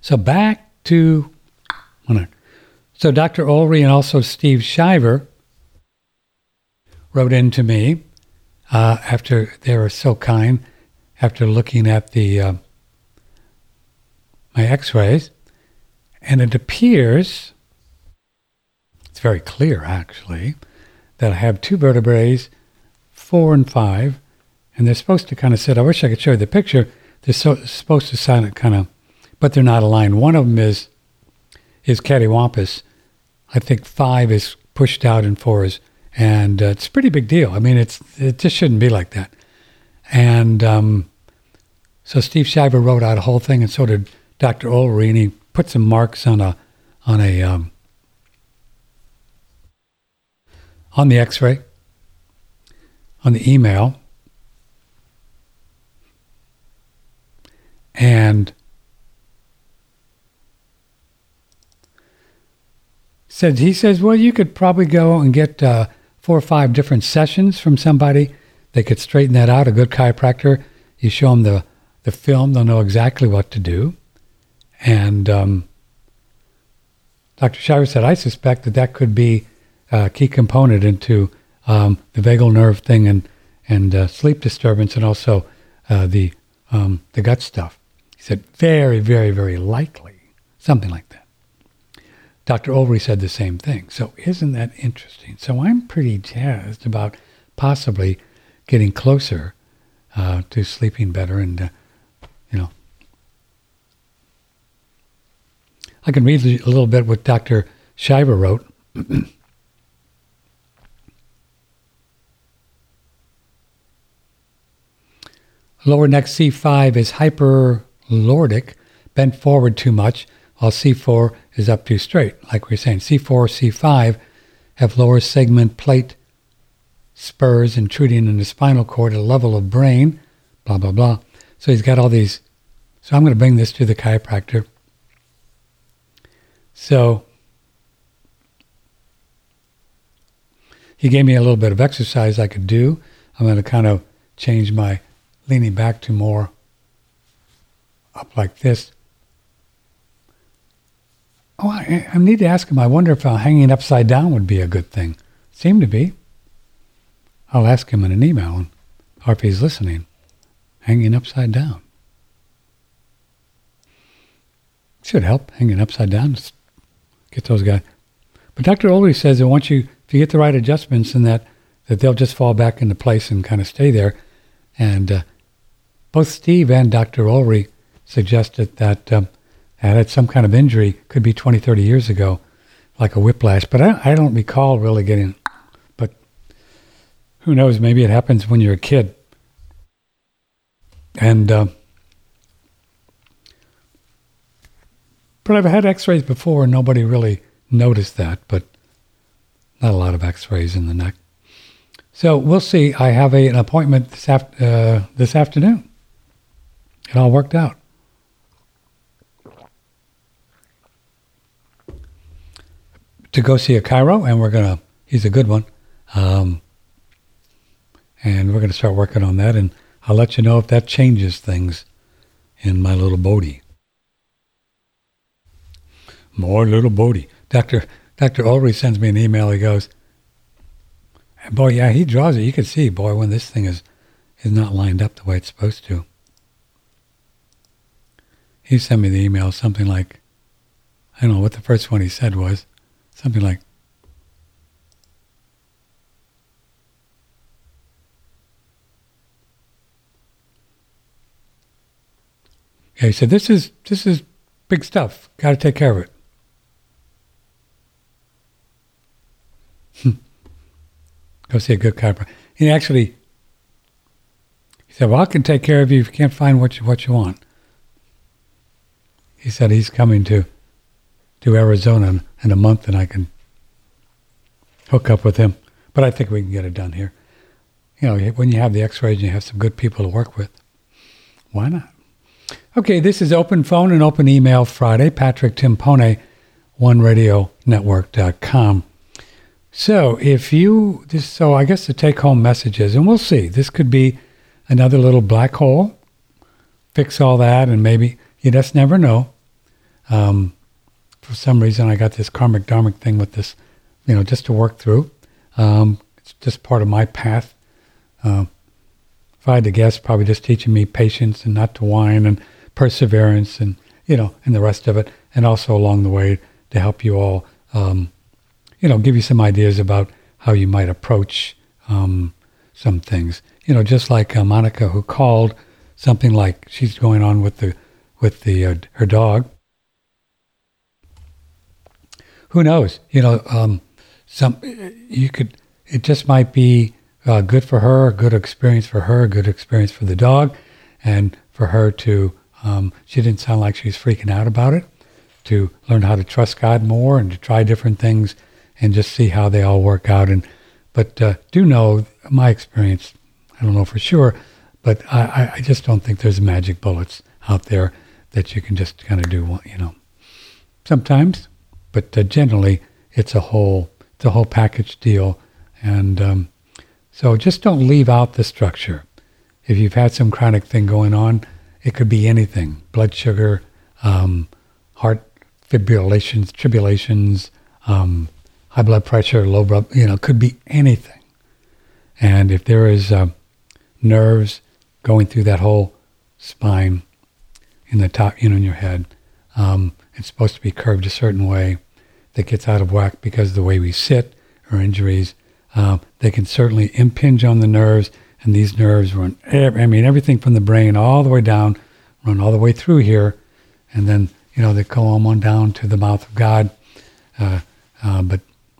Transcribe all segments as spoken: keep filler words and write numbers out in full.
So back to, so Doctor Ulrey and also Steve Shiver wrote in to me uh, after they were so kind, after looking at the uh, my x-rays, and it appears, it's very clear actually, that I have two vertebrae, four and five, and they're supposed to kind of sit, I wish I could show you the picture, they're so, supposed to sound kind of, but they're not aligned. One of them is is cattywampus. I think five is pushed out and four is, and uh, it's a pretty big deal. I mean, it's it just shouldn't be like that. And um, so Steve Shiver wrote out a whole thing, and so did Doctor Ulrey, and he put some marks on a on a um, on the X-ray, on the email, and said he says, well, you could probably go and get uh, four or five different sessions from somebody. They could straighten that out. A good chiropractor, you show them the the film, they'll know exactly what to do. And um, Doctor Shiver said, I suspect that that could be a key component into um, the vagal nerve thing and and uh, sleep disturbance, and also uh, the um, the gut stuff. He said, very, very, very likely, something like that. Doctor Ulrey said the same thing. So isn't that interesting? So I'm pretty jazzed about possibly getting closer uh, to sleeping better. And, uh, you know, I can read a little bit what Doctor Shiver wrote. Lower neck C five is hyperlordic, bent forward too much, while C four is up too straight. Like we were saying, C four, C five have lower segment plate spurs intruding in the spinal cord at a level of brain, blah, blah, blah. So he's got all these. So I'm going to bring this to the chiropractor. So he gave me a little bit of exercise I could do. I'm going to kind of change my leaning back to more up like this. Oh, I, I need to ask him. I wonder if uh, hanging upside down would be a good thing. Seemed to be. I'll ask him in an email, or if he's listening. Hanging upside down. Should help, hanging upside down. Just get those guys. But Doctor Ulrey says that once you, if you get the right adjustments, and that, that they'll just fall back into place and kind of stay there. And uh, both Steve and Doctor Ulrey suggested that um, I had some kind of injury, could be twenty, thirty years ago, like a whiplash. But I, I don't recall really getting, but who knows, maybe it happens when you're a kid. And, uh, but I've had x-rays before and nobody really noticed that, but not a lot of x-rays in the neck. So we'll see. I have a, an appointment this, af- uh, this afternoon. It all worked out. To go see a chiro, and we're going to, he's a good one. Um, and we're going to start working on that, and I'll let you know if that changes things in my little Bodhi. More little Bodhi. Doctor Doctor Ulrey sends me an email. He goes, boy, yeah, he draws it. You can see, boy, when this thing is, is not lined up the way it's supposed to. He sent me the email, something like, I don't know what the first one he said was. Something like, yeah, he said, this is this is big stuff. Got to take care of it. Go see a good chiropractor. He actually, he said, well, I can take care of you if you can't find what you, what you want. He said he's coming to to Arizona in a month, and I can hook up with him. But I think we can get it done here. You know, when you have the x-rays and you have some good people to work with, why not? Okay, this is Open Phone and Open Email Friday. Patrick Timpone, one radio network dot com. So if you, this, so I guess the take-home message is, and we'll see, this could be another little black hole. Fix all that, and maybe, you just never know. Um, for some reason, I got this karmic dharmic thing with this, you know, just to work through. Um, it's just part of my path. Uh, if I had to guess, probably just teaching me patience and not to whine and perseverance and, you know, and the rest of it. And also along the way to help you all, um, you know, give you some ideas about how you might approach um, some things. You know, just like uh, Monica, who called, something like she's going on with the with the uh, her dog. Who knows? You know, um, some you could. It just might be uh, good for her, a good experience for her, a good experience for the dog, and for her to. Um, she didn't sound like she was freaking out about it. To learn how to trust God more and to try different things, and just see how they all work out. And but uh, do know my experience. I don't know for sure, but I, I just don't think there's magic bullets out there that you can just kind of do. You know, sometimes, but uh, generally it's a whole it's a whole package deal. And um, so just don't leave out the structure. If you've had some chronic thing going on, it could be anything: blood sugar, um, heart fibrillations, tribulations, um, high blood pressure, low blood, you know, could be anything. And if there is uh, nerves going through that whole spine in the top, you know, in your head, um, it's supposed to be curved a certain way that gets out of whack because of the way we sit or injuries. Uh, they can certainly impinge on the nerves, and these nerves run, I mean, everything from the brain all the way down, run all the way through here, and then, you know, they go on down to the mouth of God. Uh, uh, but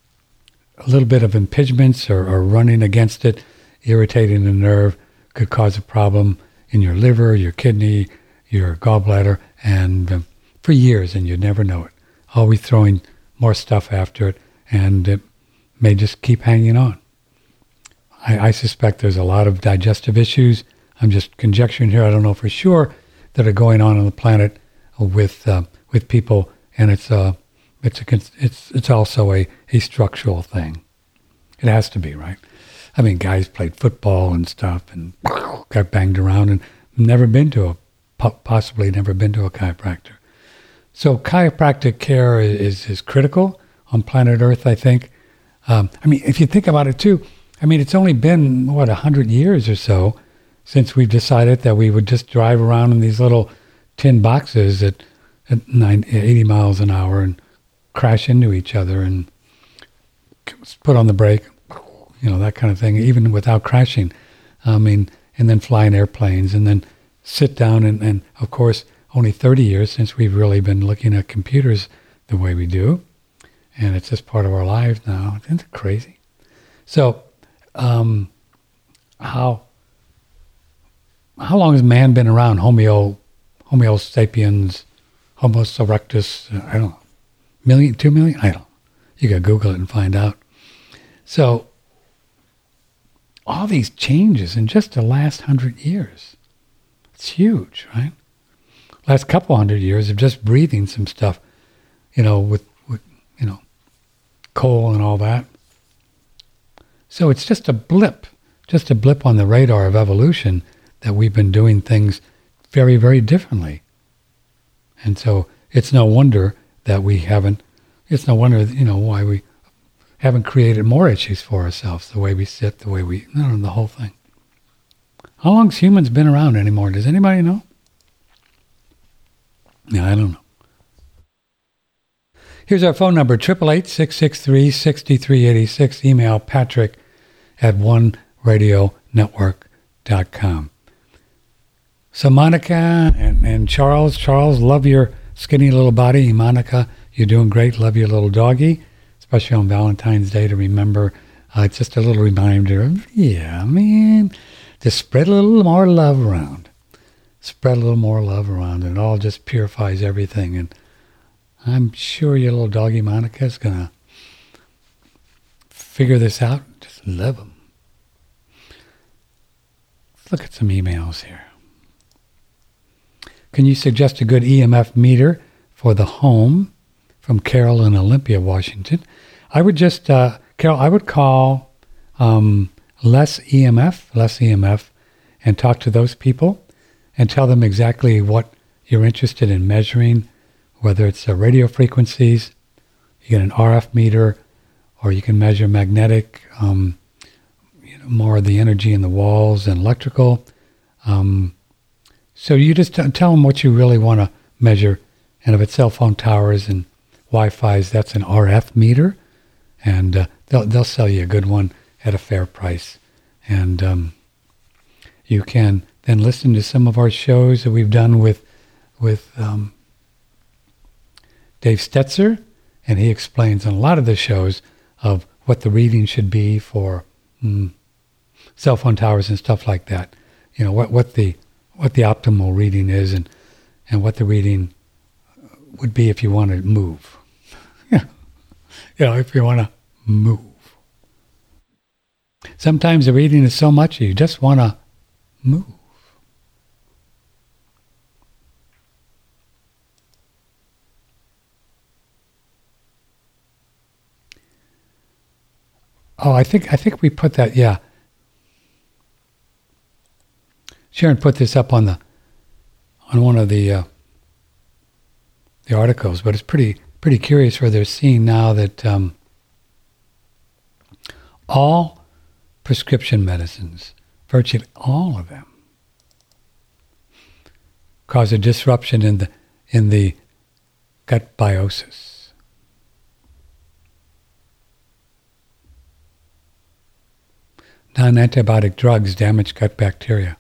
a little bit of impingements or, or running against it, irritating the nerve, could cause a problem in your liver, your kidney, your gallbladder, and um, for years, and you'd never know it. Always throwing more stuff after it, and it may just keep hanging on. I, I suspect there's a lot of digestive issues. I'm just conjecturing here. I don't know for sure that are going on on the planet with uh, with people, and it's a it's a it's it's also a, a structural thing. It has to be, right? I mean, guys played football and stuff and got banged around and never been to a possibly never been to a chiropractor. So chiropractic care is is critical on planet Earth, I think. Um, I mean, if you think about it too, I mean, it's only been, what, a hundred years or so since we've decided that we would just drive around in these little tin boxes at, at nine, eighty miles an hour and crash into each other and put on the brake, you know, that kind of thing, even without crashing. I mean, and then fly in airplanes and then sit down and, and of course, only thirty years since we've really been looking at computers the way we do. And it's just part of our lives now. Isn't it crazy? So, um, how how long has man been around? Homo, Homo sapiens, Homo erectus, I don't know, million, two million? I don't know. You got to Google it and find out. So, all these changes in just the last hundred years. It's huge, right? Last couple hundred years of just breathing some stuff, you know, with, with you know, coal and all that. So it's just a blip, just a blip on the radar of evolution that we've been doing things very, very differently. And so it's no wonder that we haven't, it's no wonder, you know, why we haven't created more issues for ourselves, the way we sit, the way we, no, no, the whole thing. How long's humans been around anymore? Does anybody know? Yeah, I don't know. Here's our phone number, eight eight eight, six six three, six three eight six. Email Patrick at one radio network dot com. So Monica and, and Charles, Charles, love your skinny little body. Monica, you're doing great. Love your little doggy, especially on Valentine's Day to remember. Uh, it's just a little reminder of, yeah, man, just spread a little more love around. Spread a little more love around, and it all just purifies everything. And I'm sure your little doggy Monica is going to figure this out. Just love him. Let's look at some emails here. Can you suggest a good E M F meter for the home? From Carol in Olympia, Washington. I would just, uh, Carol, I would call um, Less E M F, Less E M F, and talk to those people and tell them exactly what you're interested in measuring, whether it's uh, radio frequencies, you get an R F meter, or you can measure magnetic, um, you know, more of the energy in the walls and electrical. Um, so you just t- tell them what you really want to measure. And if it's cell phone towers and Wi-Fi's, that's an R F meter. And uh, they'll they'll sell you a good one at a fair price. And um, you can then listen to some of our shows that we've done with with um, Dave Stetzer, and he explains on a lot of the shows of what the reading should be for mm, cell phone towers and stuff like that. You know, what, what the what the optimal reading is, and, and what the reading would be if you want to move. Yeah, you know, if you want to move. Sometimes the reading is so much you just want to move. Oh, I think I think we put that. Yeah, Sharon put this up on the on one of the uh, the articles, but it's pretty pretty curious where they're seeing now that um, all prescription medicines, virtually all of them, cause a disruption in the in the gut biosis. Non-antibiotic drugs damage gut bacteria.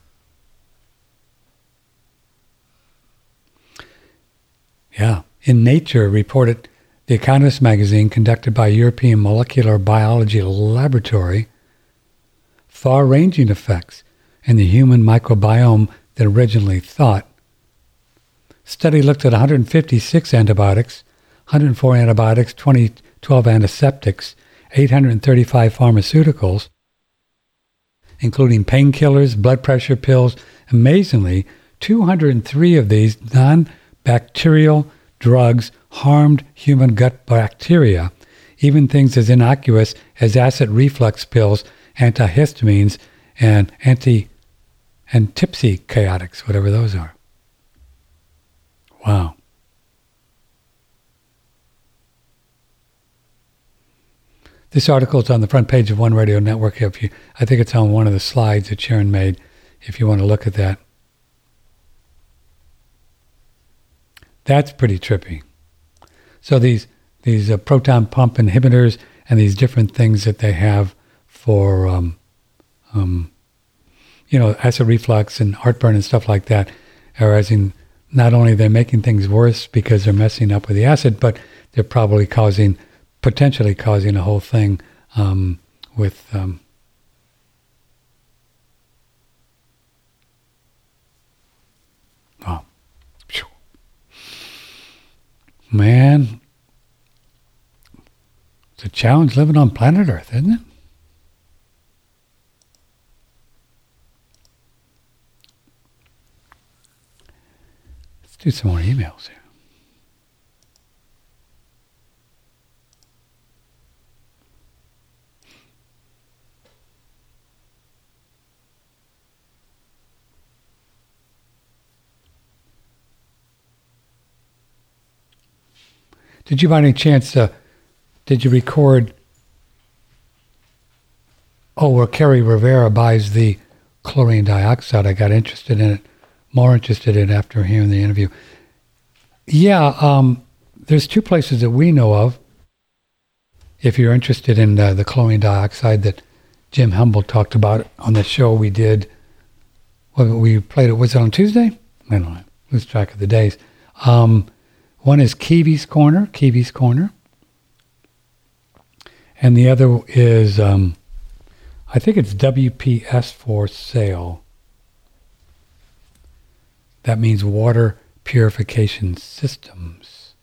Yeah. In Nature reported, The Economist magazine, conducted by European Molecular Biology Laboratory, far-ranging effects in the human microbiome than originally thought. Study looked at one hundred fifty-six antibiotics, one hundred four antibiotics, twenty, twelve antiseptics, eight hundred thirty-five pharmaceuticals, including painkillers, blood pressure pills. Amazingly, two hundred three of these non-bacterial drugs harmed human gut bacteria, even things as innocuous as acid reflux pills, antihistamines, and anti antipsychotics, whatever those are. Wow. This article is on the front page of One Radio Network. If you, I think it's on one of the slides that Sharon made, if you want to look at that. That's pretty trippy. So these these uh, proton pump inhibitors and these different things that they have for, um, um, you know, acid reflux and heartburn and stuff like that, are as in not only they're making things worse because they're messing up with the acid, but they're probably causing potentially causing a whole thing um, with um, oh, man, it's a challenge living on planet Earth, isn't it? Let's do some more emails here. Did you by any chance, uh, did you record, oh, where Kerry Rivera buys the chlorine dioxide? I got interested in it, more interested in it after hearing the interview. Yeah, um, there's two places that we know of, if you're interested in uh, the chlorine dioxide that Jim Humble talked about on the show we did. Well, we played it, was it on Tuesday? I don't know, lose track of the days. Um, One is Kiwi's Corner, Kiwi's Corner. And the other is, um, I think it's W P S for sale. That means Water Purification Systems.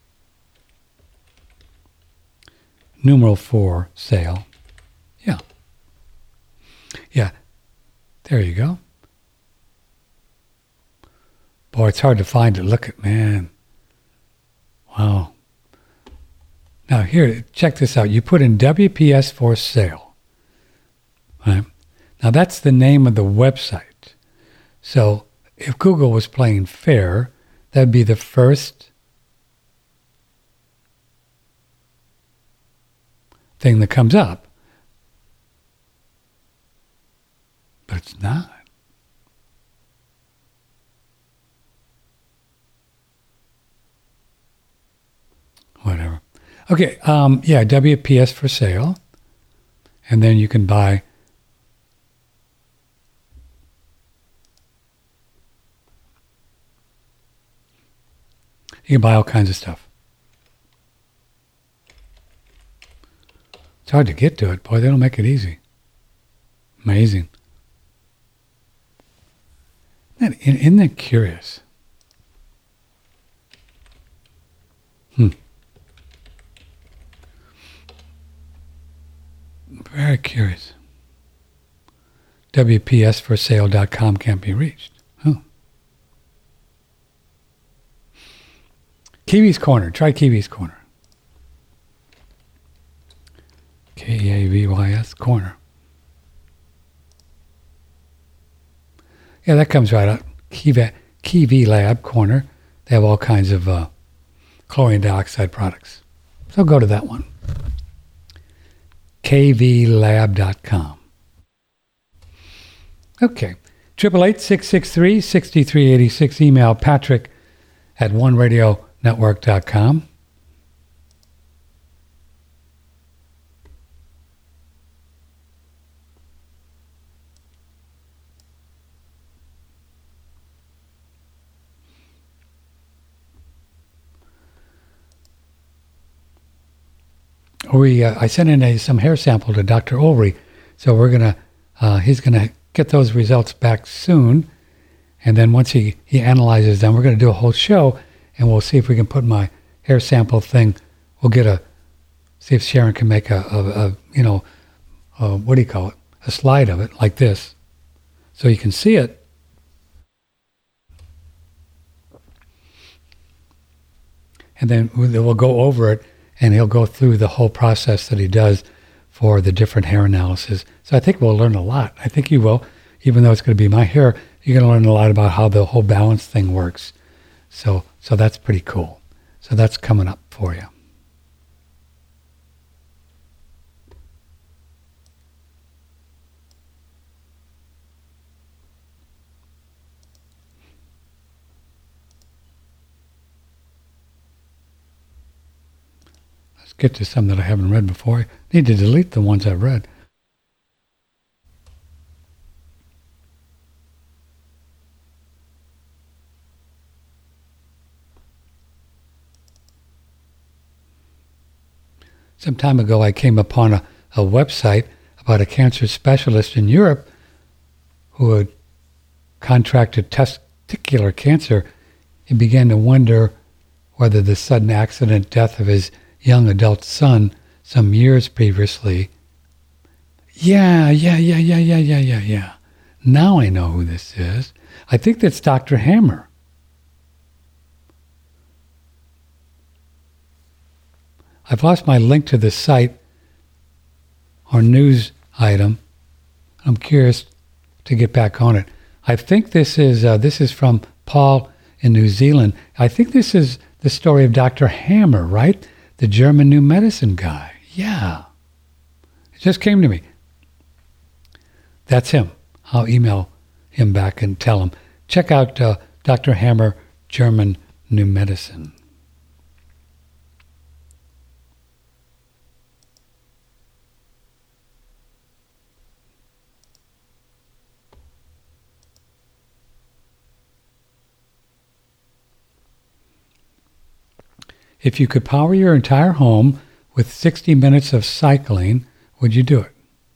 Numeral four, sale. Yeah. Yeah. There you go. Boy, it's hard to find it. Look at, man. Wow. Now here, check this out. You put in W P S for sale. Right? Now that's the name of the website. So if Google was playing fair, that'd be the first thing that comes up. But it's not. Whatever. Okay, um, yeah, W P S for sale. And then you can buy you can buy all kinds of stuff. It's hard to get to it. Boy, they don't make it easy. Amazing. Isn't that, isn't that curious? Hmm. Very curious. W P S for sale dot com can't be reached. Oh. Kiwi's Corner. Try Kiwi's Corner. K A V Y S Corner. Yeah, that comes right out. Kiwi, Kiwi Lab Corner. They have all kinds of uh, chlorine dioxide products. So go to that one. K V lab dot com. Okay. eight eight eight, six six three, six three eight six. Email Patrick at one radio network dot com. We, uh, I sent in a, some hair sample to Doctor Ulrey, so we're gonna, uh, he's gonna get those results back soon, and then once he, he analyzes them, we're gonna do a whole show, and we'll see if we can put my hair sample thing. We'll get a, see if Sharon can make a, a, a you know, a, what do you call it, a slide of it like this, so you can see it. And then we'll go over it. And he'll go through the whole process that he does for the different hair analysis. So I think we'll learn a lot. I think you will. Even though it's going to be my hair, you're going to learn a lot about how the whole balance thing works. So so that's pretty cool. So that's coming up for you. Get to some that I haven't read before. I need to delete the ones I've read. Some time ago, I came upon a, a website about a cancer specialist in Europe who had contracted testicular cancer. He began to wonder whether the sudden accident death of his young adult son some years previously. Yeah, yeah, yeah, yeah, yeah, yeah, yeah, yeah. Now I know who this is. I think that's Doctor Hammer. I've lost my link to the site or news item. I'm curious to get back on it. I think this is uh, this is from Paul in New Zealand. I think this is the story of Doctor Hammer, right? The German new medicine guy. Yeah. It just came to me. That's him. I'll email him back and tell him. Check out uh, Doctor Hammer, German New Medicine. If you could power your entire home with sixty minutes of cycling, would you do it?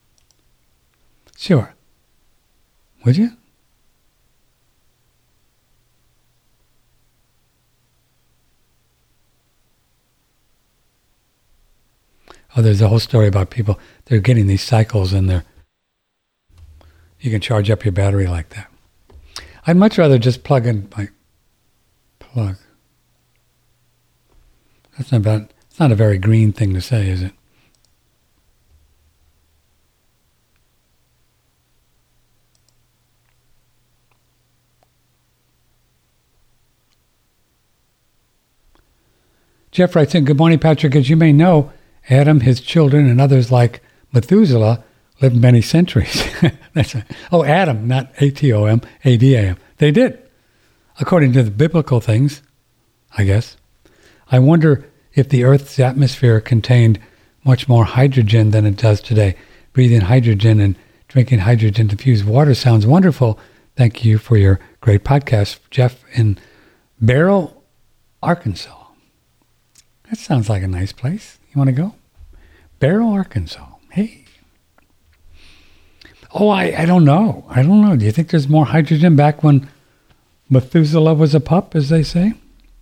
Sure. Would you? Oh, there's a whole story about people. They're getting these cycles and they're, you can charge up your battery like that. I'd much rather just plug in my plug. That's not about, it's not a very green thing to say, is it? Jeff writes in, good morning, Patrick. As you may know, Adam, his children, and others like Methuselah lived many centuries. That's right. Oh, Adam, not A T O M, A D A M. They did, according to the biblical things, I guess. I wonder if the Earth's atmosphere contained much more hydrogen than it does today. Breathing hydrogen and drinking hydrogen-diffused water sounds wonderful. Thank you for your great podcast, Jeff in Beryl, Arkansas. That sounds like a nice place. You want to go? Beryl, Arkansas. Hey. Oh, I, I don't know. I don't know. Do you think there's more hydrogen back when Methuselah was a pup, as they say?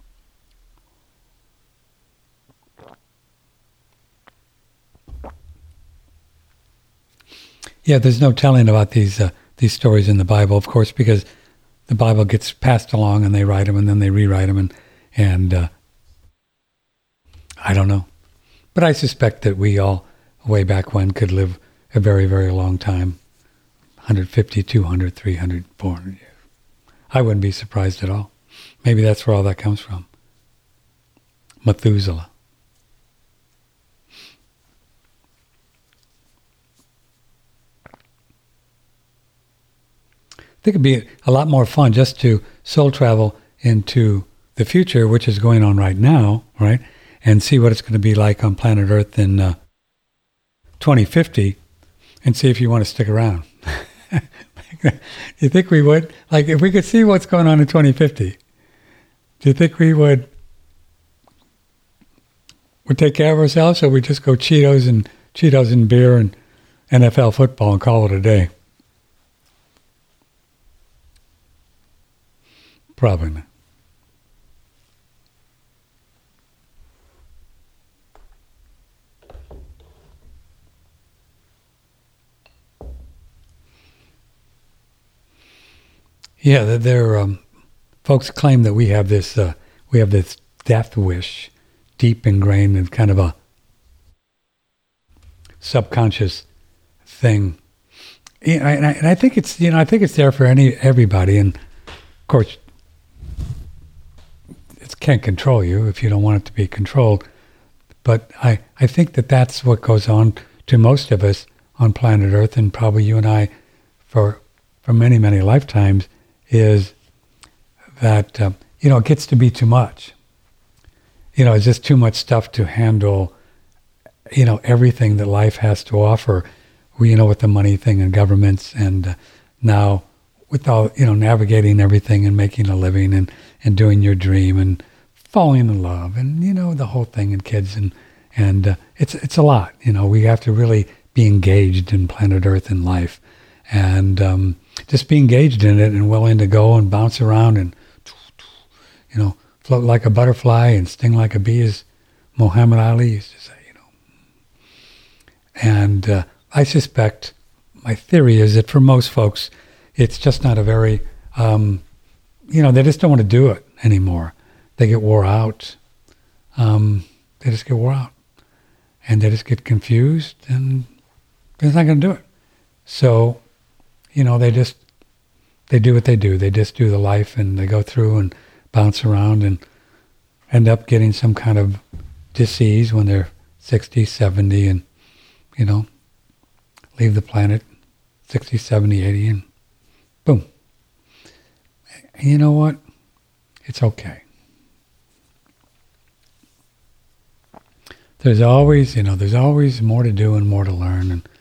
Yeah, there's no telling about these uh, these stories in the Bible, of course, because the Bible gets passed along and they write them and then they rewrite them, and and uh, I don't know. But I suspect that we all, way back when, could live a very, very long time, one hundred fifty, two hundred, three hundred, four hundred years. I wouldn't be surprised at all. Maybe that's where all that comes from. Methuselah. I think it'd be a lot more fun just to soul travel into the future, which is going on right now, right? And see what it's going to be like on planet Earth in uh, twenty fifty, and see if you want to stick around. You think we would? Like, if we could see what's going on in twenty fifty, do you think we would would take care of ourselves, or we just go Cheetos and Cheetos and beer and N F L football and call it a day? Probably not. Yeah, there. Um, folks claim that we have this. Uh, we have this death wish, deep ingrained in kind of a subconscious thing. Yeah, and I, and I think it's you know I think it's there for any everybody, and of course, it can't control you if you don't want it to be controlled. But I, I think that that's what goes on to most of us on planet Earth, and probably you and I, for for many many lifetimes, is that uh, you know it gets to be too much. You know, it's just too much stuff to handle. You know, everything that life has to offer. We, you know, with the money thing and governments, and uh, now with all, you know, navigating everything and making a living and, and doing your dream and falling in love and, you know, the whole thing, and kids, and, and uh, it's, it's a lot. You know, we have to really be engaged in planet Earth and life, and um, just be engaged in it and willing to go and bounce around and, you know, float like a butterfly and sting like a bee, as Muhammad Ali used to say, you know. And uh, I suspect, my theory is that for most folks, it's just not a very, um, you know, they just don't want to do it anymore. They get wore out. Um, they just get wore out. And they just get confused, and they're not going to do it. So, you know, they just, they do what they do. They just do the life, and they go through and bounce around and end up getting some kind of disease when they're sixty, seventy, and, you know, leave the planet sixty, seventy, eighty, and boom. And you know what? It's okay. There's always, you know, there's always more to do and more to learn. And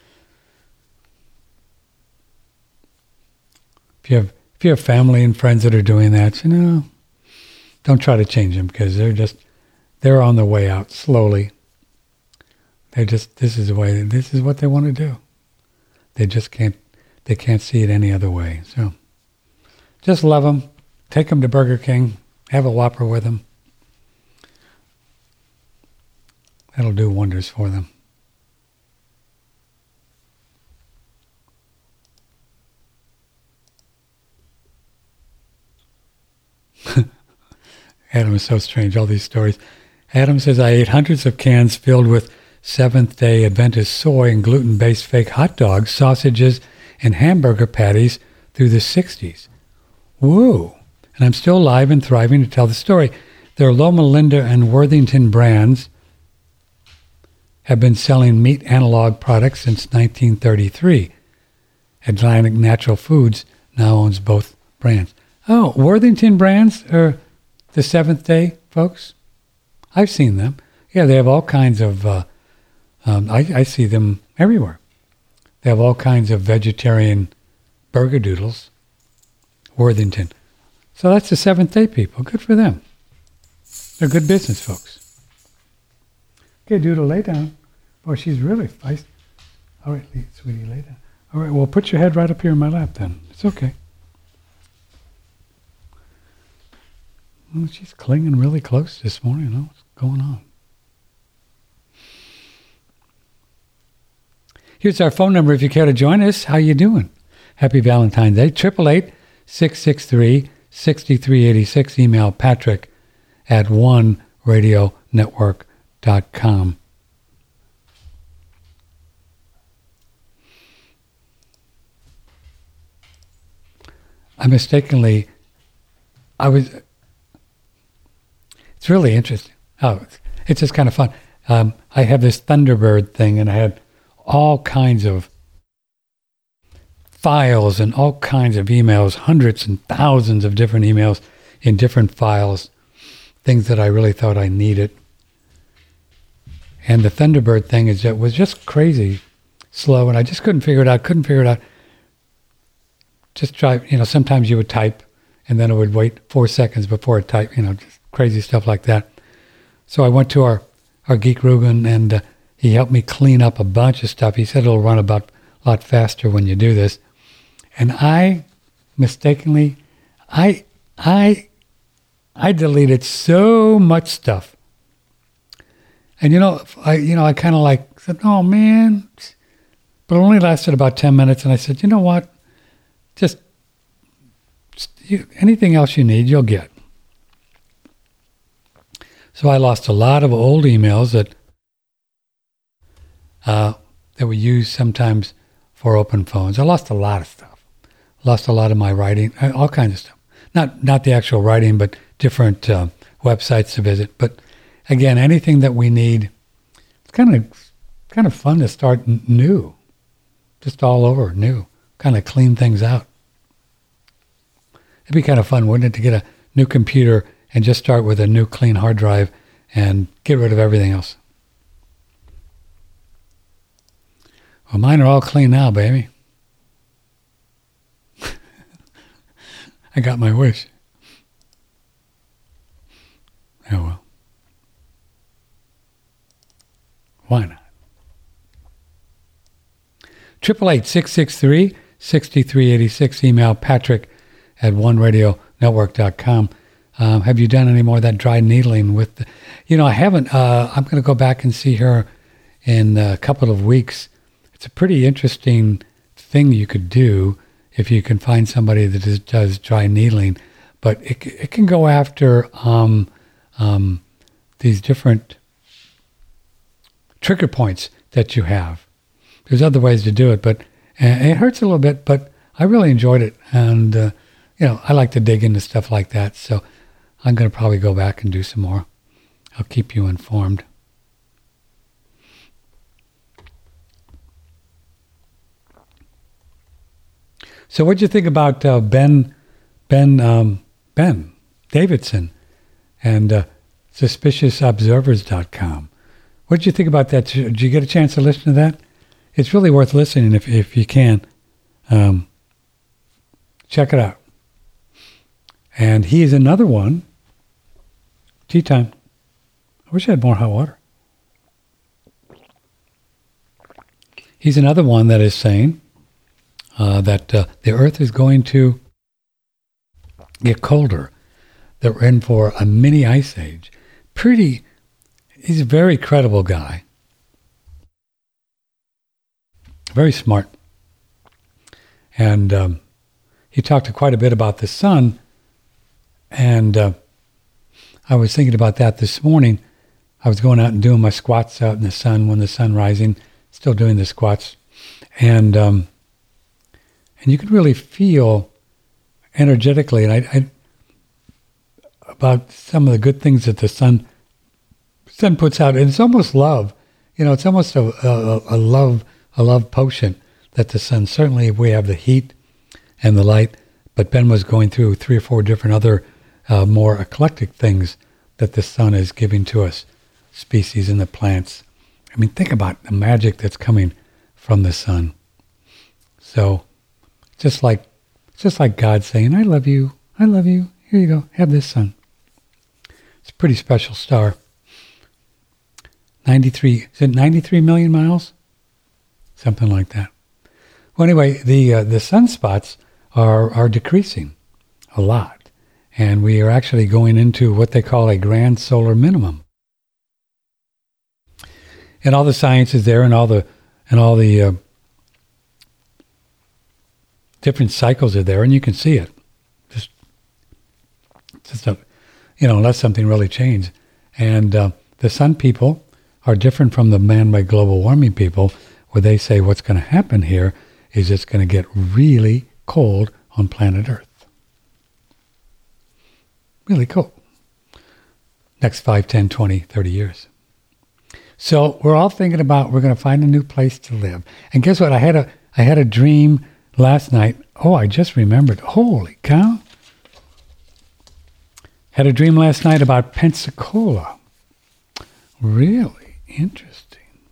if you have, if you have family and friends that are doing that, you know, don't try to change them, because they're just, they're on their way out slowly. They're just, this is the way, this is what they want to do. They just can't, they can't see it any other way. So just love them. Take them to Burger King. Have a Whopper with them. That'll do wonders for them. Adam is so strange, all these stories. Adam says, I ate hundreds of cans filled with Seventh-day Adventist soy and gluten-based fake hot dogs, sausages, and hamburger patties through the sixties. Woo! And I'm still alive and thriving to tell the story. Their Loma Linda and Worthington brands have been selling meat analog products since nineteen thirty-three. Atlantic Natural Foods now owns both brands. Oh, Worthington Brands are the Seventh Day folks? I've seen them. Yeah, they have all kinds of, uh, um, I, I see them everywhere. They have all kinds of vegetarian burger doodles. Worthington. So that's the Seventh Day people. Good for them. They're good business folks. Okay, Doodle, lay down. Boy, she's really feisty. All right, sweetie, lay down. All right, well, put your head right up here in my lap then. It's okay. Well, she's clinging really close this morning. I don't know what's going on. Here's our phone number if you care to join us. How you doing? Happy Valentine's Day. eight eight eight, six six three, six three eight six. Email Patrick at one radio network dot com. I mistakenly, I was, it's really interesting. Oh, it's, it's just kind of fun. Um, I have this Thunderbird thing, and I had all kinds of files and all kinds of emails, hundreds and thousands of different emails in different files, things that I really thought I needed. And the Thunderbird thing is that was just crazy slow, and I just couldn't figure it out, couldn't figure it out. Just try, you know, sometimes you would type, and then it would wait four seconds before it typed, you know, just crazy stuff like that. So I went to our, our Geek Rugen, and uh, he helped me clean up a bunch of stuff. He said it'll run about a lot faster when you do this. And I mistakenly, I, I, I deleted so much stuff. And you know, I, you know, I kind of like said, "Oh man," but it only lasted about ten minutes. And I said, "You know what? Just, just you, anything else you need, you'll get." So I lost a lot of old emails that uh, that we use sometimes for open phones. I lost a lot of stuff. Lost a lot of my writing, all kinds of stuff. Not not the actual writing, but different uh, websites to visit. But again, anything that we need, it's kind of kind of fun to start n- new, just all over new, kind of clean things out. It'd be kind of fun, wouldn't it, to get a new computer and just start with a new clean hard drive and get rid of everything else. Well, mine are all clean now, baby. I got my wish. Oh well. Why not? Triple eight six six three six three eight six. Email Patrick at one radio network dot com. Um, have you done any more of that dry needling with the, you know, I haven't. Uh, I'm going to go back and see her in a couple of weeks. It's a pretty interesting thing you could do if you can find somebody that is, does dry needling, but it it can go after um, um, these different trigger points that you have. There's other ways to do it, but and it hurts a little bit, but I really enjoyed it, and uh, you know, I like to dig into stuff like that, so I'm going to probably go back and do some more. I'll keep you informed. So what'd you think about uh, Ben, Ben, um, Ben Davidson and uh, suspicious observers dot com? What'd you think about that? Did you get a chance to listen to that? It's really worth listening if if you can. Um, check it out. And he is another one. Tea time. I wish I had more hot water. He's another one that is saying uh, that uh, the Earth is going to get colder. That we're in for a mini ice age. Pretty, he's a very credible guy. Very smart. And um, he talked quite a bit about the sun. And uh, I was thinking about that this morning. I was going out and doing my squats out in the sun when the sun rising, still doing the squats. And um, and you could really feel energetically and I, I about some of the good things that the sun sun puts out. And it's almost love. you know, it's almost a, a, a love a love potion that the sun, certainly we have the heat and the light, but Ben was going through three or four different other uh, more eclectic things that the sun is giving to us, species in the plants. I mean, think about the magic that's coming from the sun. So, just like, just like God saying, I love you, I love you, here you go, have this sun. It's a pretty special star. ninety-three, is it ninety-three million miles? Something like that. Well, anyway, the uh, the sunspots are are decreasing a lot, and we are actually going into what they call a grand solar minimum. And all the science is there, and all the and all the uh, different cycles are there, and you can see it. Just, just a, you know, unless something really changed. And uh, the sun people are different from the man-made global warming people, where they say what's going to happen here is it's going to get really cold on planet Earth. Really cold. Next five, ten, twenty, thirty years. So we're all thinking about we're going to find a new place to live. And guess what? I had a I had a dream last night. Oh, I just remembered. Holy cow. Had a dream last night about Pensacola. Really interesting.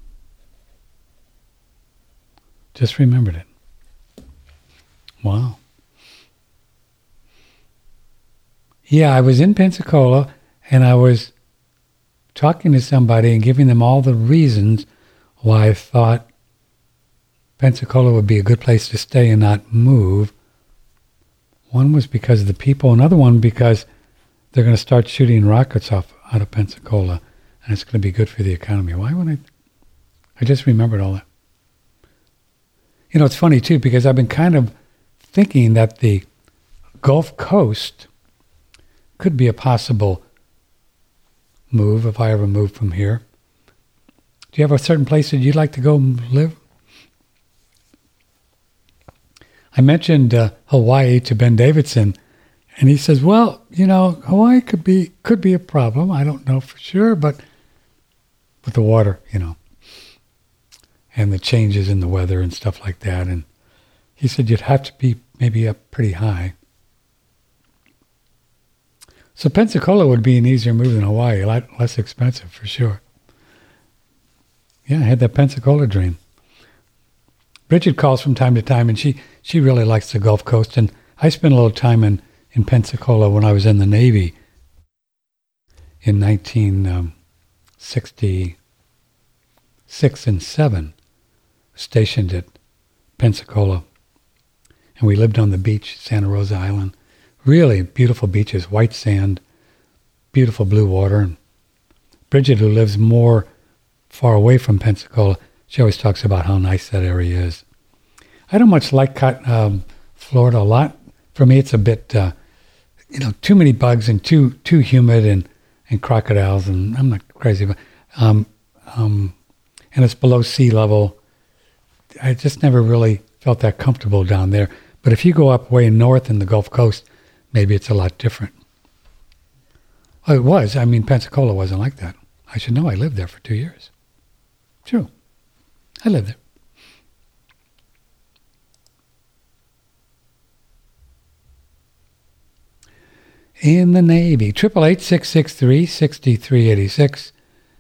Just remembered it. Wow. Yeah, I was in Pensacola, and I was talking to somebody and giving them all the reasons why I thought Pensacola would be a good place to stay and not move. One was because of the people, another one because they're going to start shooting rockets off out of Pensacola, and it's going to be good for the economy. Why would I? I just remembered all that. You know, it's funny, too, because I've been kind of thinking that the Gulf Coast could be a possible move if I ever move from here. Do you have a certain place that you'd like to go live? I mentioned uh, Hawaii to Ben Davidson, and he says, well, you know, Hawaii could be could be a problem. I don't know for sure, but with the water, you know, and the changes in the weather and stuff like that. And he said you'd have to be maybe up pretty high. So Pensacola would be an easier move than Hawaii, a lot less expensive for sure. Yeah, I had that Pensacola dream. Bridget calls from time to time, and she, she really likes the Gulf Coast. And I spent a little time in, in Pensacola when I was in the Navy in nineteen sixty-six and seven, stationed at Pensacola. And we lived on the beach, Santa Rosa Island. Really beautiful beaches, white sand, beautiful blue water. And Bridget, who lives more far away from Pensacola, she always talks about how nice that area is. I don't much like um, Florida a lot. For me, it's a bit, uh, you know, too many bugs and too too humid and, and crocodiles, and I'm not crazy, but um, um, and it's below sea level. I just never really felt that comfortable down there. But if you go up way north in the Gulf Coast, maybe it's a lot different. Well, it was. I mean, Pensacola wasn't like that. I should know. I lived there for two years. True. I lived there. In the Navy. Triple eight six six three six three eight six.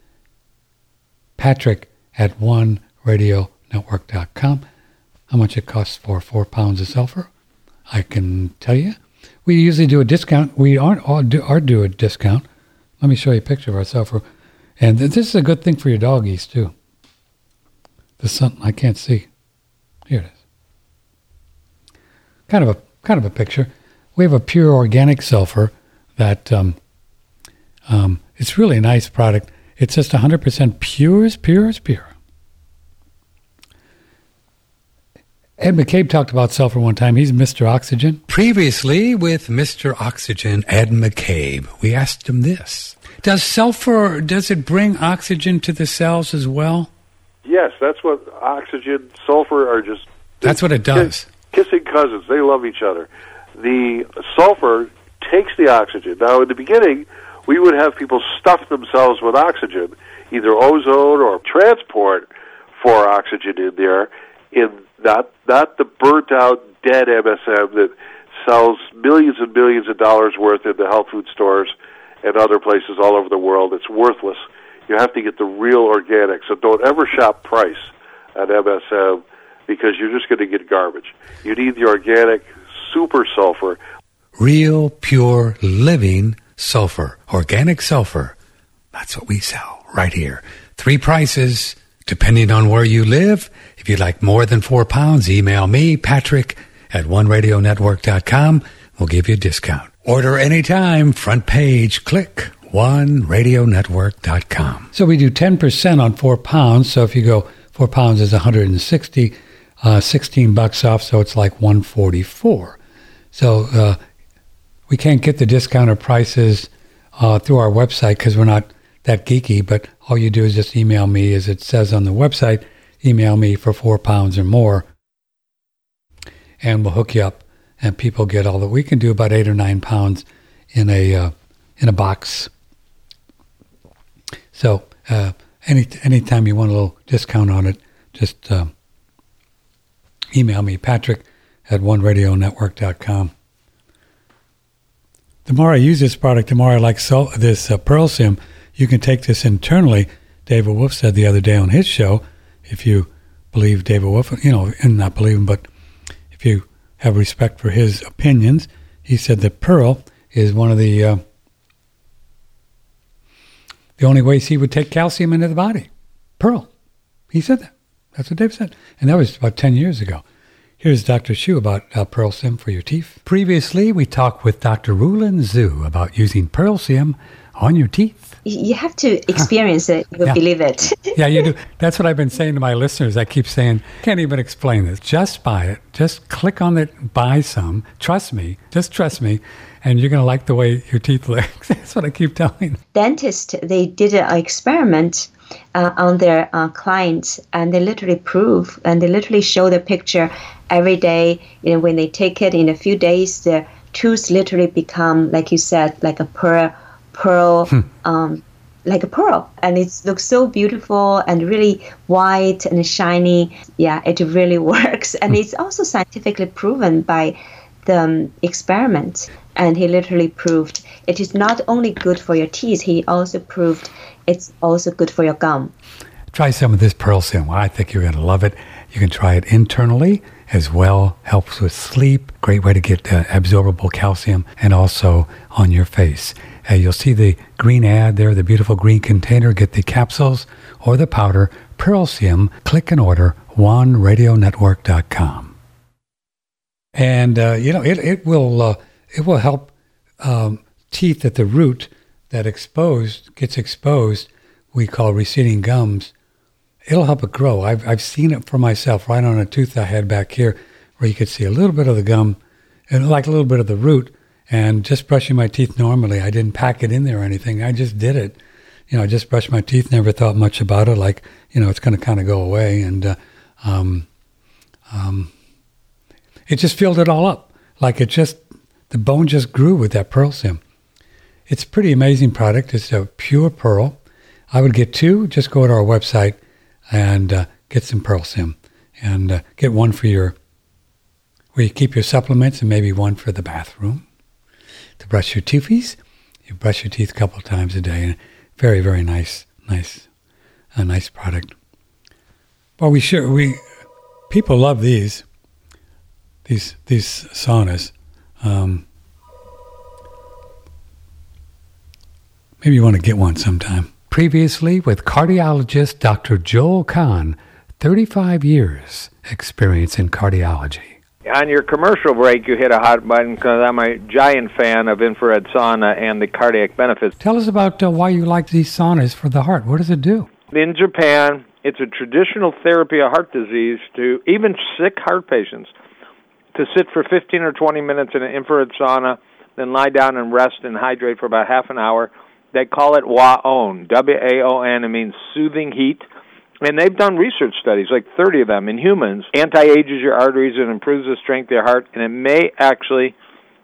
Patrick at one radio network dot com. How much it costs for four pounds of sulfur? I can tell you. We usually do a discount. We aren't all do, are do a discount. Let me show you a picture of our sulfur. And this is a good thing for your doggies, too. The sun, I can't see. Here it is. Kind of a kind of a picture. We have a pure organic sulfur that um, um, it's really a nice product. It's just one hundred percent pure as pure as pure. Ed McCabe talked about sulfur one time. He's Mister Oxygen. Previously with Mister Oxygen, Ed McCabe, we asked him this. Does sulfur, does it bring oxygen to the cells as well? Yes, that's what oxygen, sulfur are just... That's what it does. Kissing cousins. They love each other. The sulfur takes the oxygen. Now, in the beginning, we would have people stuff themselves with oxygen, either ozone or transport for oxygen in there, in not not the burnt-out, dead M S M that sells millions and millions of dollars worth in the health food stores and other places all over the world. It's worthless. You have to get the real organic. So don't ever shop price at M S M because you're just going to get garbage. You need the organic super sulfur. Real, pure, living sulfur, organic sulfur. That's what we sell right here. Three prices, depending on where you live. If you'd like more than four pounds, email me, Patrick, at one radio network dot com. We'll give you a discount. Order anytime, front page, click one radio network dot com. So we do ten percent on four pounds. So if you go, four pounds is one hundred sixty, uh, sixteen bucks off, so it's like one forty-four. So uh, we can't get the discounted prices uh, through our website because we're not that geeky, but all you do is just email me, as it says on the website, email me for four pounds or more, and we'll hook you up, and people get all that. We can do about eight or nine pounds in a uh, in a box. So uh, any anytime you want a little discount on it, just uh, email me, Patrick at one radio network dot com. The more I use this product, the more I like so, this uh, Pearl Sim. You can take this internally. David Wolf said the other day on his show, if you believe David Wolf, you know, and not believe him, but if you have respect for his opinions, he said that Pearl is one of the uh, the only ways he would take calcium into the body. Pearl. He said that. That's what Dave said. And that was about ten years ago. Here's Doctor Shu about uh, Pearl Sim for your teeth. Previously, we talked with Doctor Rulin Zhu about using Pearl Sim on your teeth. You have to experience it. You will yeah. believe it. Yeah, you do. That's what I've been saying to my listeners. I keep saying, can't even explain this. Just buy it. Just click on it, buy some. Trust me. Just trust me. And you're going to like the way your teeth look. That's what I keep telling them. Dentists, they did an experiment uh, on their uh, clients, and they literally prove, and they literally show the picture every day. You know, when they take it in a few days, their tooth literally become, like you said, like a pearl, pearl, hmm. um, like a pearl, and it looks so beautiful and really white and shiny. Yeah, it really works, and hmm. it's also scientifically proven by the um, experiment. And he literally proved it is not only good for your teeth, he also proved it's also good for your gum. Try some of this Pearl Sim. I think you're going to love it. You can try it internally as well. Helps with sleep. Great way to get uh, absorbable calcium, and also on your face. Uh, you'll see the green ad there, the beautiful green container. Get the capsules or the powder. Pearl Sim. Click and order. one radio network dot com. And, uh, you know, it, it will... Uh, It will help um, teeth at the root that exposed gets exposed. We call receding gums. It'll help it grow. I've I've seen it for myself right on a tooth I had back here, where you could see a little bit of the gum and like a little bit of the root. And just brushing my teeth normally, I didn't pack it in there or anything. I just did it. You know, I just brushed my teeth. Never thought much about it. Like, you know, it's going to kind of go away, and uh, um, um, it just filled it all up. Like it just. The bone just grew with that Pearl Sim. It's a pretty amazing product. It's a pure pearl. I would get two. Just go to our website and uh, get some Pearl Sim. And uh, get one for your, where you keep your supplements, and maybe one for the bathroom. To brush your toothies. You brush your teeth a couple times a day. And very, very nice, nice, a nice product. Well, we sure, we, people love these, these, these saunas. Um, maybe you want to get one sometime. Previously with cardiologist Doctor Joel Kahn, thirty-five years experience in cardiology. On your commercial break, you hit a hot button because I'm a giant fan of infrared sauna and the cardiac benefits. Tell us about uh, why you like these saunas for the heart. What does it do? In Japan, it's a traditional therapy of heart disease to even sick heart patients, to sit for fifteen or twenty minutes in an infrared sauna, then lie down and rest and hydrate for about half an hour. They call it W A O N, W A O N. It means soothing heat. And they've done research studies, like thirty of them in humans. Anti-ages your arteries and improves the strength of your heart, and it may actually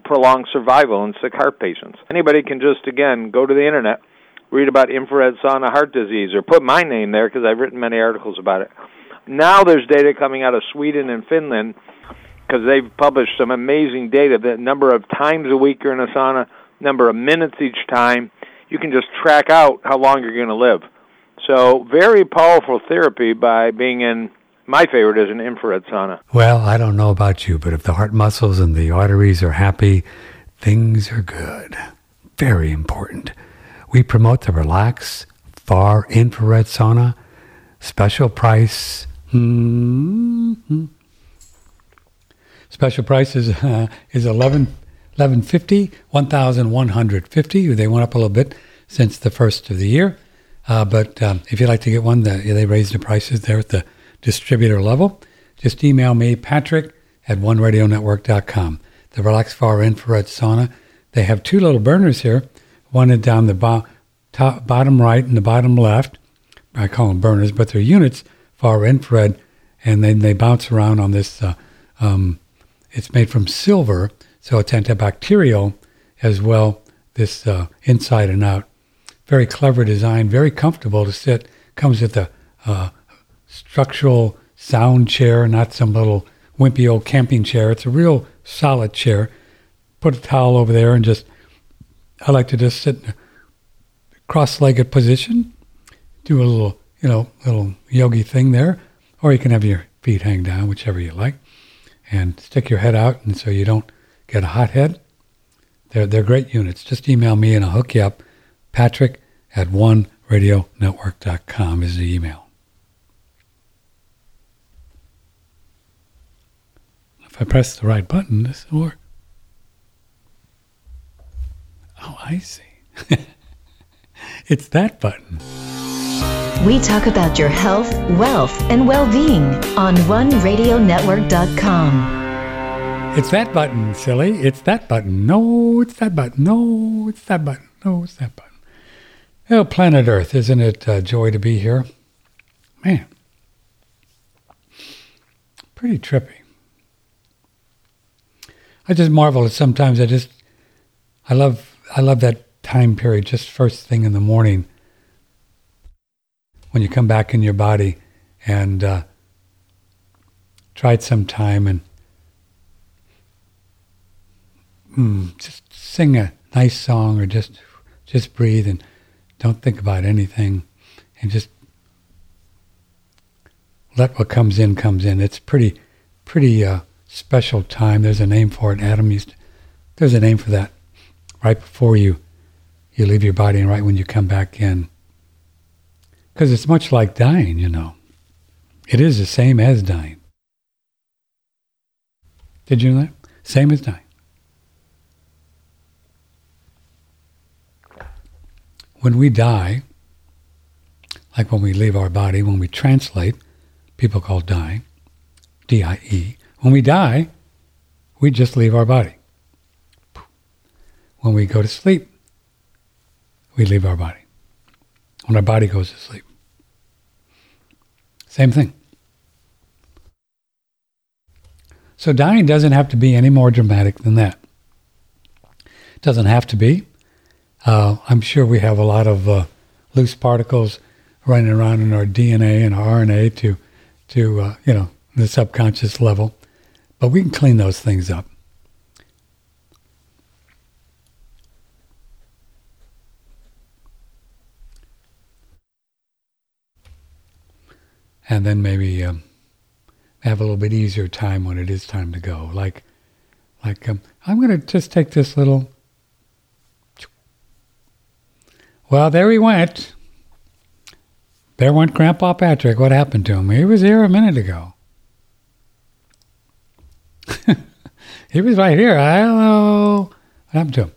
prolong survival in sick heart patients. Anybody can just, again, go to the internet, read about infrared sauna heart disease, or put my name there because I've written many articles about it. Now there's data coming out of Sweden and Finland because they've published some amazing data, the number of times a week you're in a sauna, number of minutes each time. You can just track out how long you're going to live. So very powerful therapy by being in, my favorite is an infrared sauna. Well, I don't know about you, but if the heart muscles and the arteries are happy, things are good. Very important. We promote the Relax Far Infrared Sauna. Special price. Mm-hmm. Special price is uh, is eleven eleven fifty, one thousand one hundred fifty. They went up a little bit since the first of the year, uh, but um, if you'd like to get one, the, they raised the prices there at the distributor level. Just email me, Patrick at one radio network dot com. The Relax Far Infrared Sauna. They have two little burners here. One is down the bo- top, bottom right and the bottom left. I call them burners, but they're units, far infrared, and then they bounce around on this. Uh, um, it's made from silver, so it's antibacterial as well, this uh, inside and out. Very clever design, very comfortable to sit. Comes with a uh, structural sound chair, not some little wimpy old camping chair. It's a real solid chair. Put a towel over there and just, I like to just sit in a cross-legged position, do a little, you know, little yogi thing there, or you can have your feet hang down, whichever you like, and stick your head out, and so you don't get a hot head. They're they're great units. Just email me and I'll hook you up. Patrick at one radio network dot com is the email. If I press the right button, this will work. Oh, I see. It's that button. We talk about your health, wealth, and well-being on one radio network dot com. It's that button, silly. It's that button. No, it's that button. No, it's that button. No, it's that button. Oh, planet Earth, isn't it a joy to be here? Man, pretty trippy. I just marvel at sometimes. I just, I love, I love that time period, just first thing in the morning, when you come back in your body, and uh, tried some time and mm, just sing a nice song, or just just breathe and don't think about anything, and just let what comes in comes in. It's pretty pretty uh, special time. There's a name for it. Adam used to, there's a name for that. Right before you you leave your body and right when you come back in. Because it's much like dying, you know. It is the same as dying. Did you know that? Same as dying. When we die, like when we leave our body, when we translate, people call dying, D I E. When we die, we just leave our body. When we go to sleep, we leave our body. When our body goes to sleep. Same thing. So dying doesn't have to be any more dramatic than that. It doesn't have to be. Uh, I'm sure we have a lot of uh, loose particles running around in our D N A and our R N A to, to uh, you know, the subconscious level. But we can clean those things up. And then maybe um, have a little bit easier time when it is time to go. Like, like um, I'm going to just take this little. Well, there he went. There went Grandpa Patrick. What happened to him? He was here a minute ago. He was right here. Hello. What happened to him?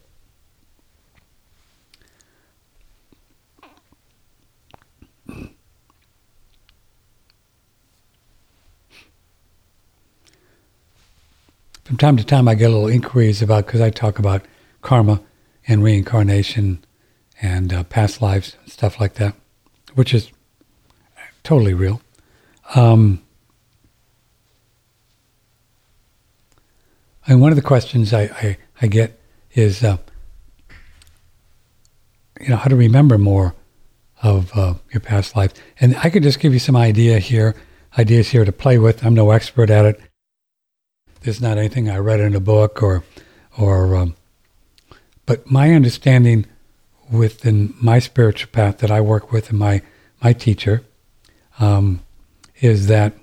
From time to time, I get little inquiries about, because I talk about karma and reincarnation and uh, past lives, stuff like that, which is totally real. Um, and one of the questions I, I, I get is, uh, you know, how to remember more of uh, your past life. And I could just give you some idea here, ideas here to play with. I'm no expert at it. This is not anything I read in a book or, or, um, but my understanding within my spiritual path that I work with and my, my teacher, um, is that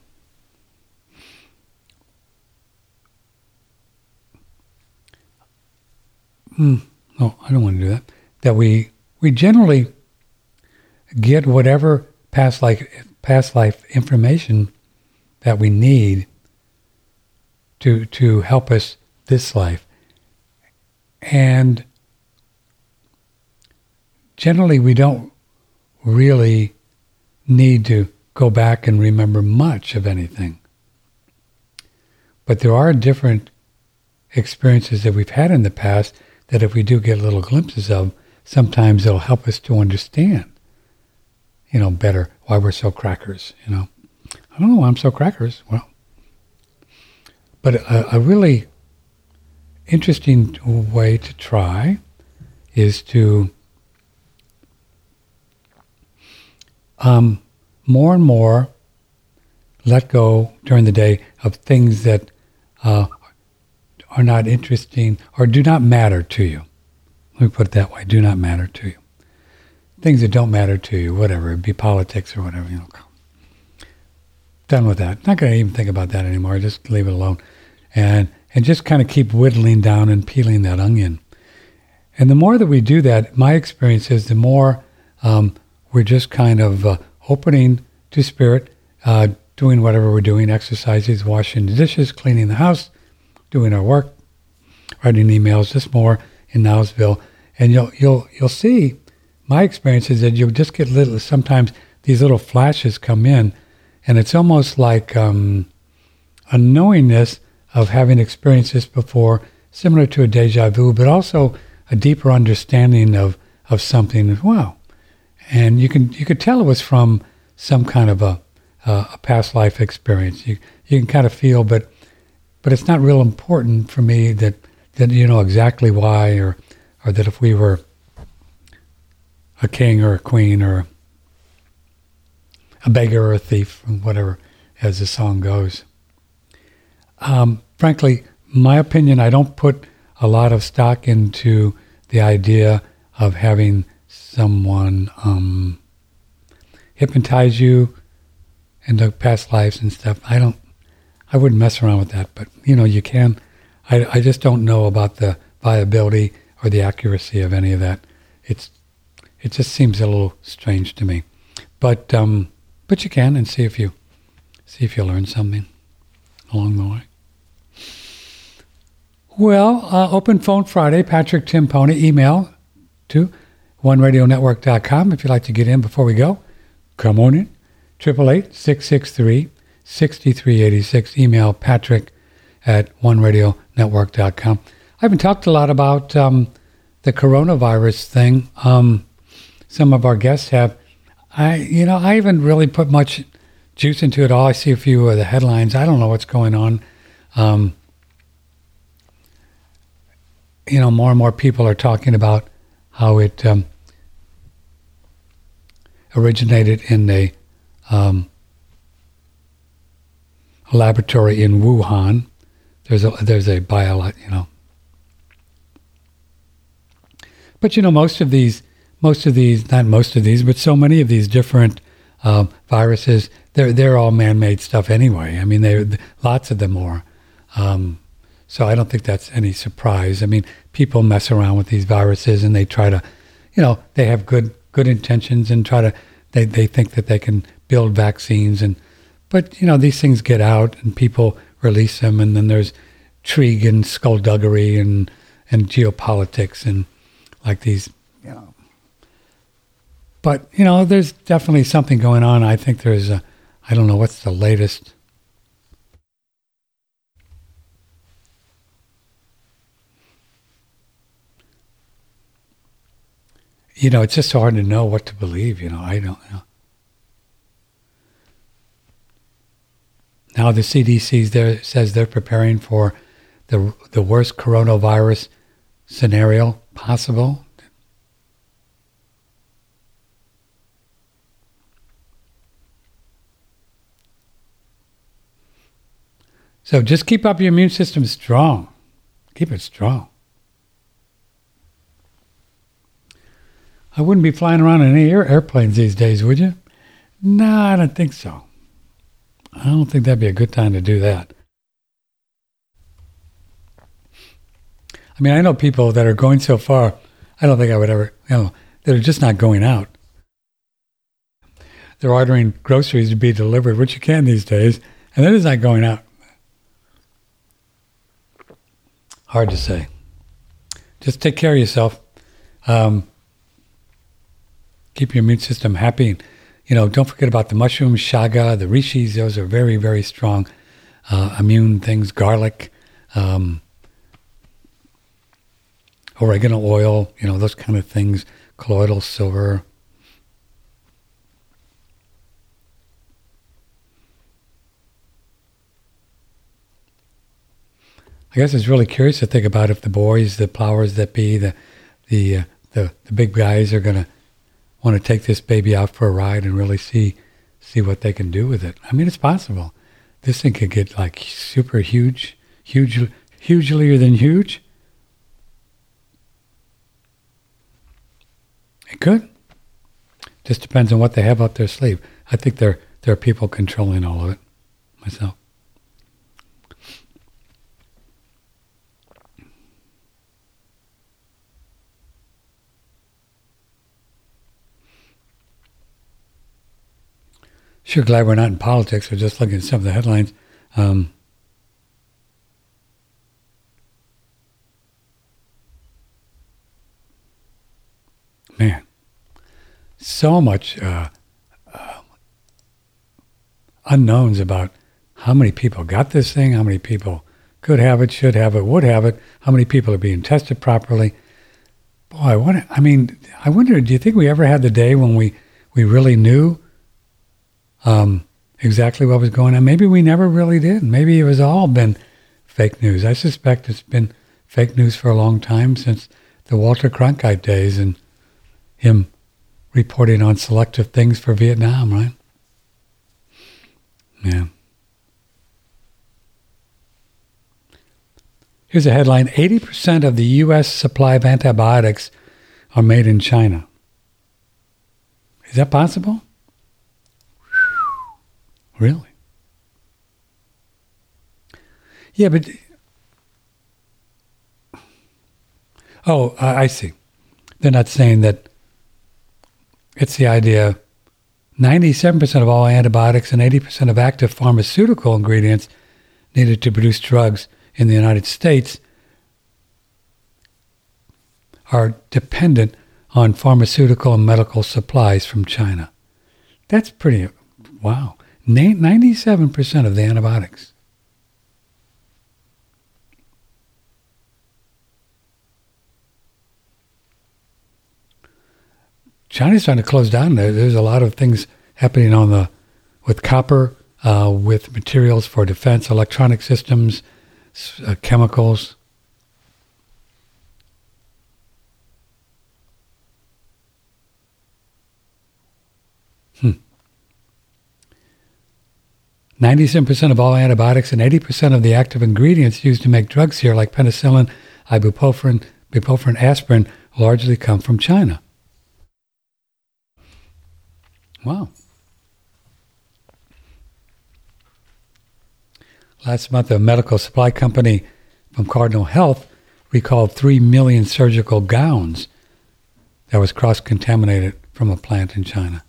hmm, no, I don't want to do that. That we we generally get whatever past life past life information that we need to to help us this life, and generally we don't really need to go back and remember much of anything. But there are different experiences that we've had in the past that if we do get little glimpses of, sometimes it'll help us to understand, you know, better why we're so crackers, you know. I don't know why I'm so crackers. Well, but a, a really interesting way to try is to um, more and more let go during the day of things that uh, are not interesting or do not matter to you. Let me put it that way, do not matter to you. Things that don't matter to you, whatever, it'd be politics or whatever, you know. Done with that. Not going to even think about that anymore. Just leave it alone. And and just kind of keep whittling down and peeling that onion. And the more that we do that, my experience is the more um, we're just kind of uh, opening to spirit, uh, doing whatever we're doing, exercises, washing the dishes, cleaning the house, doing our work, writing emails, just more in Nowsville. And you'll you'll you'll see, my experience is that you'll just get little, sometimes these little flashes come in, and it's almost like um, a knowingness of having experienced this before, similar to a deja vu, but also a deeper understanding of, of something as well. And you can you could tell it was from some kind of a uh, a past life experience. You you can kind of feel, but but it's not real important for me that, that you know exactly why, or or that if we were a king or a queen or a beggar or a thief, whatever, as the song goes. Um, frankly, my opinion, I don't put a lot of stock into the idea of having someone um, hypnotize you into past lives and stuff. I don't, I wouldn't mess around with that, but you know, you can. I, I just don't know about the viability or the accuracy of any of that. It's, it just seems a little strange to me, but um, but you can, and see if you see if you learn something along the way. Well, uh, Open Phone Friday, Patrick Timpone, email to one radio network dot com if you'd like to get in before we go. Come on in, eight eight eight, six six three, six three eight six, email patrick at one radio network dot com. I haven't talked a lot about um, the coronavirus thing. Um, some of our guests have. I, you know, I haven't really put much juice into it all. I see a few of the headlines. I don't know what's going on. Um, you know, more and more people are talking about how it um, originated in a, um, a laboratory in Wuhan. There's a there's a bio, you know. But you know, most of these. Most of these, not most of these, but so many of these different uh, viruses, they're they're all man-made stuff anyway. I mean, they lots of them are. Um, so I don't think that's any surprise. I mean, people mess around with these viruses and they try to, you know, they have good good intentions and try to, they, they think that they can build vaccines. and But, you know, these things get out and people release them, and then there's intrigue and skullduggery and, and geopolitics and like these, you know. But, you know, there's definitely something going on. I think there's a, I don't know, what's the latest? You know, it's just so hard to know what to believe, you know, I don't know. Now the C D C there says they're preparing for the the worst coronavirus scenario possible. So just keep up your immune system strong. Keep it strong. I wouldn't be flying around in any air airplanes these days, would you? No, I don't think so. I don't think that'd be a good time to do that. I mean, I know people that are going so far, I don't think I would ever, you know, that are just not going out. They're ordering groceries to be delivered, which you can these days, and they're just not going out. Hard to say. Just take care of yourself. Um, keep your immune system happy. You know, don't forget about the mushrooms, shaga, the rishis. Those are very, very strong uh, immune things. Garlic, um, oregano oil, you know, those kind of things. Colloidal silver. I guess it's really curious to think about if the boys, the powers that be, the the uh, the, the big guys are going to want to take this baby out for a ride and really see see what they can do with it. I mean, it's possible. This thing could get like super huge, huge, hugelier than huge. It could. Just depends on what they have up their sleeve. I think there there are people controlling all of it. Myself. Sure glad we're not in politics. We're just looking at some of the headlines. Um, man, so much uh, uh, unknowns about how many people got this thing, how many people could have it, should have it, would have it, how many people are being tested properly. Boy, what, I mean, I wonder, do you think we ever had the day when we, we really knew Um, exactly what was going on? Maybe we never really did. Maybe it was all been fake news. I suspect it's been fake news for a long time, since the Walter Cronkite days and him reporting on selective things for Vietnam, right? Yeah. Here's a headline. eighty percent of the U S supply of antibiotics are made in China. Is that possible? Really? Yeah, but... Oh, I, I see. They're not saying that it's the idea. ninety-seven percent of all antibiotics and eighty percent of active pharmaceutical ingredients needed to produce drugs in the United States are dependent on pharmaceutical and medical supplies from China. That's pretty... Wow. ninety-seven percent of the antibiotics. China's trying to close down. There. There's a lot of things happening on the with copper, uh, with materials for defense, electronic systems, uh, chemicals. Hmm. ninety-seven percent of all antibiotics and eighty percent of the active ingredients used to make drugs here, like penicillin, ibuprofen, ibuprofen, aspirin, largely come from China. Wow. Last month, a medical supply company from Cardinal Health recalled three million surgical gowns that was cross-contaminated from a plant in China.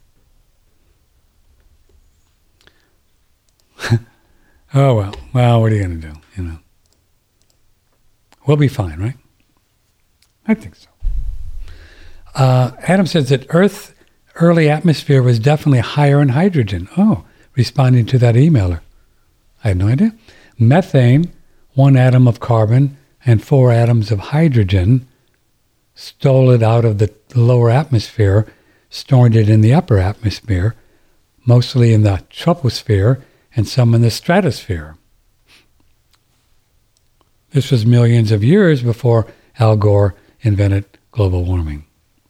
Oh, well, well, what are you going to do, you know? We'll be fine, right? I think so. Uh, Adam says that Earth's early atmosphere was definitely higher in hydrogen. Oh, responding to that emailer. I had no idea. Methane, one atom of carbon and four atoms of hydrogen, stole it out of the lower atmosphere, stored it in the upper atmosphere, mostly in the troposphere, and some in the stratosphere. This was millions of years before Al Gore invented global warming.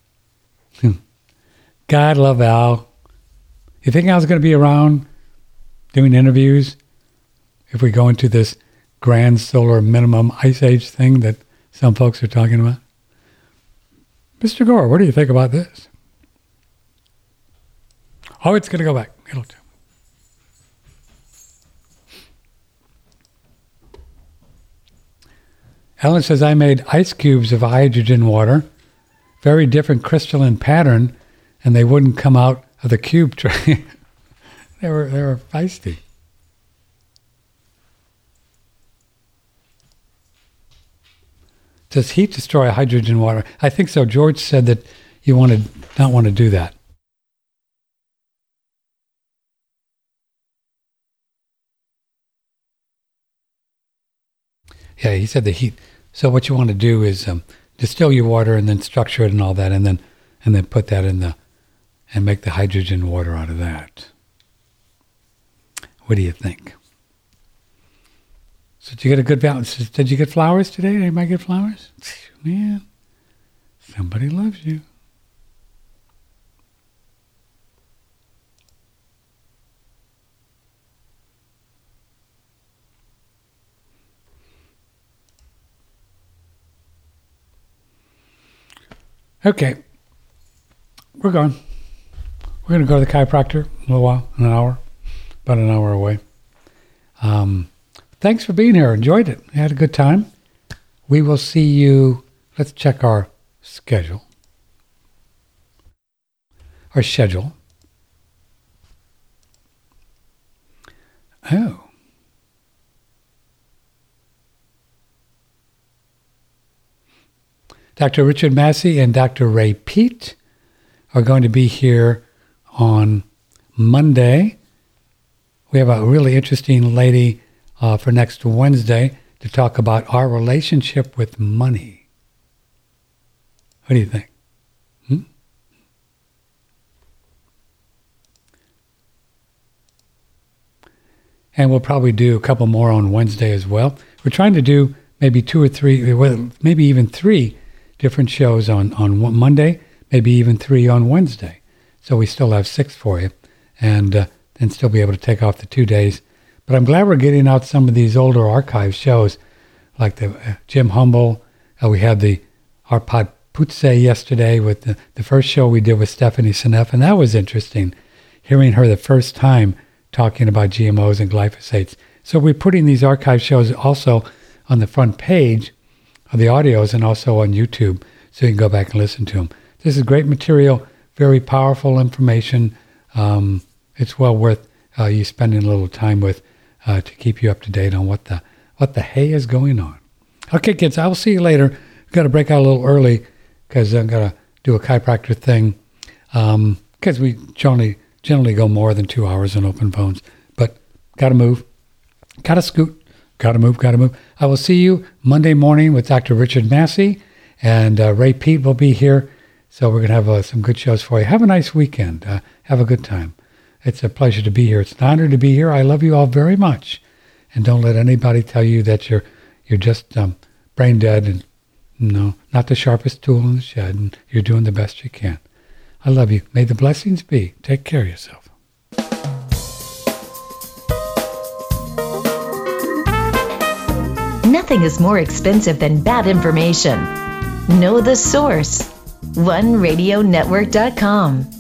God love Al. You think Al's going to be around doing interviews if we go into this grand solar minimum ice age thing that some folks are talking about? Mister Gore, what do you think about this? Oh, it's going to go back. It'll do. Ellen says, I made ice cubes of hydrogen water, very different crystalline pattern, and they wouldn't come out of the cube tray. they were they were feisty. Does heat destroy hydrogen water? I think so. George said that you want to not want to do that. Yeah, he said the heat. So what you want to do is um, distill your water and then structure it and all that, and then and then put that in the and make the hydrogen water out of that. What do you think? So did you get a good balance? Did you get flowers today? Did anybody get flowers? Man, somebody loves you. Okay, we're gone. We're going to go to the chiropractor in a little while, in an hour, about an hour away. Um, thanks for being here. Enjoyed it. We had a good time. We will see you. Let's check our schedule. Our schedule. Oh. Doctor Richard Massey and Doctor Ray Peat are going to be here on Monday. We have a really interesting lady uh, for next Wednesday to talk about our relationship with money. What do you think? Hmm? And we'll probably do a couple more on Wednesday as well. We're trying to do maybe two or three, maybe even three different shows on, on Monday, maybe even three on Wednesday. So we still have six for you, and uh, then still be able to take off the two days. But I'm glad we're getting out some of these older archive shows, like the uh, Jim Humble. Uh, we had the Arpad Putze yesterday with the, the first show we did with Stephanie Seneff, and that was interesting, hearing her the first time talking about G M Os and glyphosates. So we're putting these archive shows also on the front page of the audios and also on YouTube, so you can go back and listen to them. This is great material, very powerful information. Um, it's well worth uh, you spending a little time with uh, to keep you up to date on what the what the hay is going on. Okay, kids, I will see you later. I've got to break out a little early because I'm going to do a chiropractor thing because um, we generally, generally go more than two hours on open phones. But got to move, got to scoot. Got to move, got to move. I will see you Monday morning with Doctor Richard Massey, and uh, Ray Peat will be here. So we're going to have uh, some good shows for you. Have a nice weekend. Uh, have a good time. It's a pleasure to be here. It's an honor to be here. I love you all very much. And don't let anybody tell you that you're you're just um, brain dead and, no, not the sharpest tool in the shed, and you're doing the best you can. I love you. May the blessings be. Take care of yourself. Nothing is more expensive than bad information. Know the source. one radio network dot com